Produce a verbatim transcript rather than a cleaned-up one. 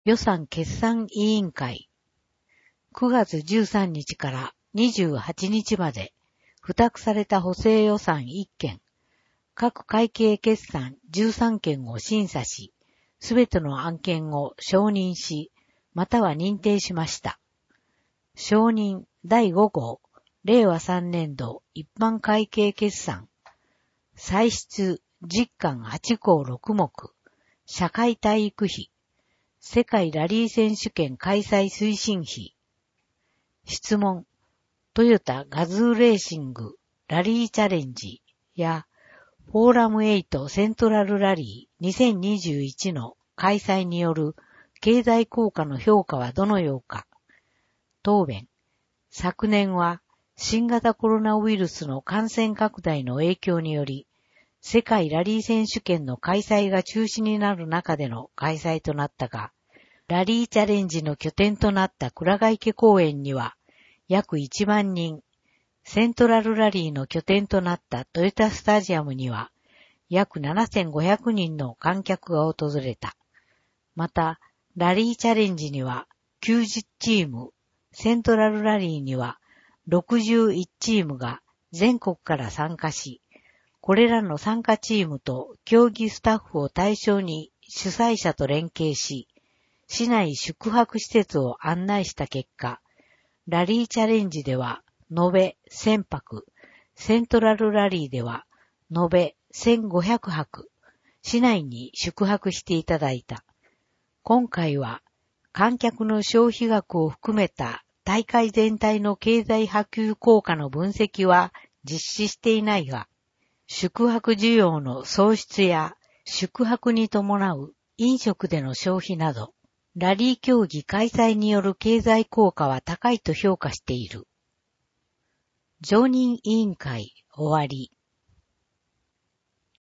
予算決算委員会。くがつじゅうさんにちからにじゅうはちにちまで、付託された補正予算いっけん、各会計決算じゅうさんけんを審査し、すべての案件を承認し、または認定しました。承認だいごごう、れいわさんねんど一般会計決算。歳出実巻はちこうろくもく、社会体育費、世界ラリー選手権開催推進費。質問、トヨタガズーレーシングラリーチャレンジやフォーラムエイトセントラルラリーにせんにじゅういちの開催による経済効果の評価はどのようか。答弁、昨年は新型コロナウイルスの感染拡大の影響により、世界ラリー選手権の開催が中止になる中での開催となったが、ラリーチャレンジの拠点となった鞍ヶ池公園には約いちまんにん、セントラルラリーの拠点となったトヨタスタジアムには約ななせんごひゃくにんの観客が訪れた。また、ラリーチャレンジにはきゅうじゅっチーム、セントラルラリーにはろくじゅういちチームが全国から参加し、これらの参加チームと競技スタッフを対象に主催者と連携し、市内宿泊施設を案内した結果、ラリーチャレンジでは延べせんぱく、セントラルラリーでは延べせんごひゃくはく、市内に宿泊していただいた。今回は観客の消費額を含めた大会全体の経済波及効果の分析は実施していないが、宿泊需要の創出や宿泊に伴う飲食での消費など、ラリー競技開催による経済効果は高いと評価している。常任委員会終わり。